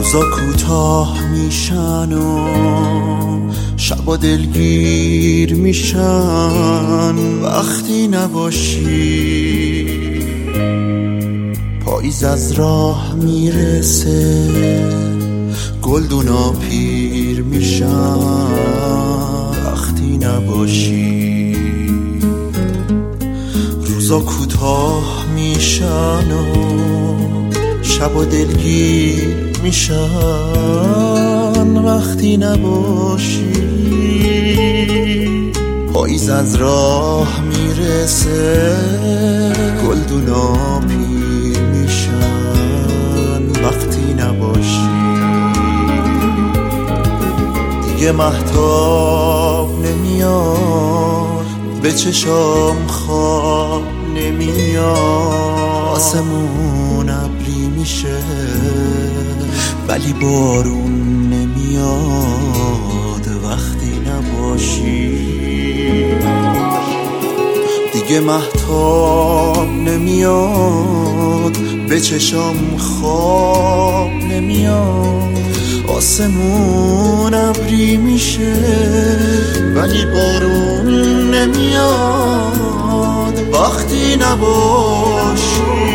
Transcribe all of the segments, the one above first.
روزا کوتاه میشن و شبا دلگیر میشن وقتی نباشی. پاییز از راه میرسه گلدونا پیر میشن وقتی نباشی. روزا کوتاه میشن و شبا دلگیر میشن وقتی نباشی. پاییز از راه میرسه گلدونا پیر میشن وقتی نباشی. دیگه مهتاب نمیاد به چشام خواب نمیاد. آسمون ابری میشه ولی بارون نمیاد وقتی نباشی. دیگه مهتاب نمیاد به چشام خواب نمیاد. آسمون ابری میشه ولی بارون نمیاد وقتی نباشی.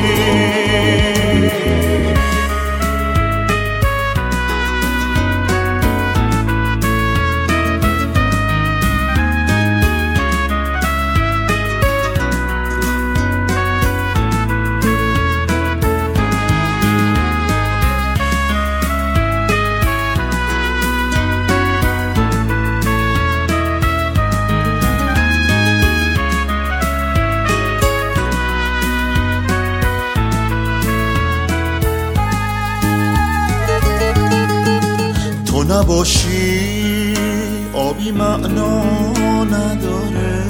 تو نباشی آبی معنا نداره.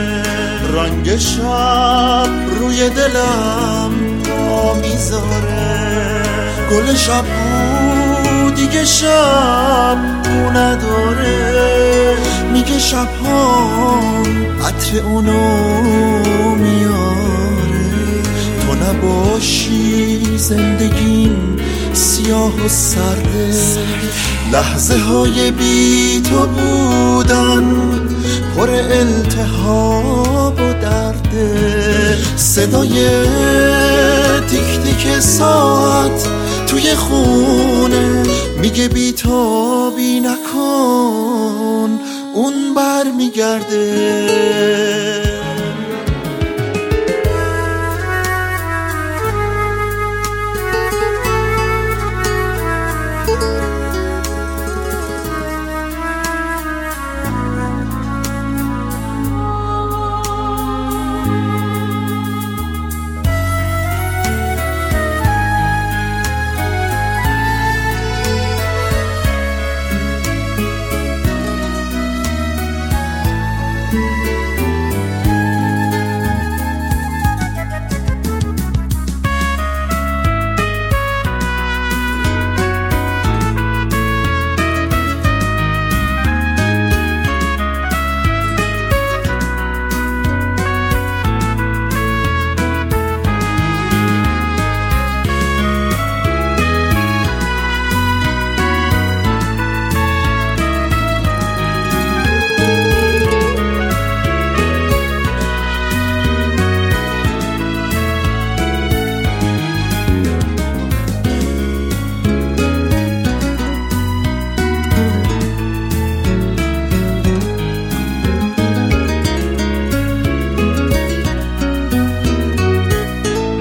رنگ شب روی دلم پا میذاره. گل شب بو دیگه شب بو نداره. میگه شب‌هام عطر اونو میاره. تو نباشی زندگیم سیاه و سرده. لحظه های بی تو بودن پر التهاب و درده. صدای تیک تیک ساعت توی خونه میگه بی تابی نکن اون بر میگرده.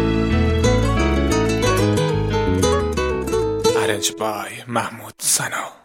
by Mahmoud Sano.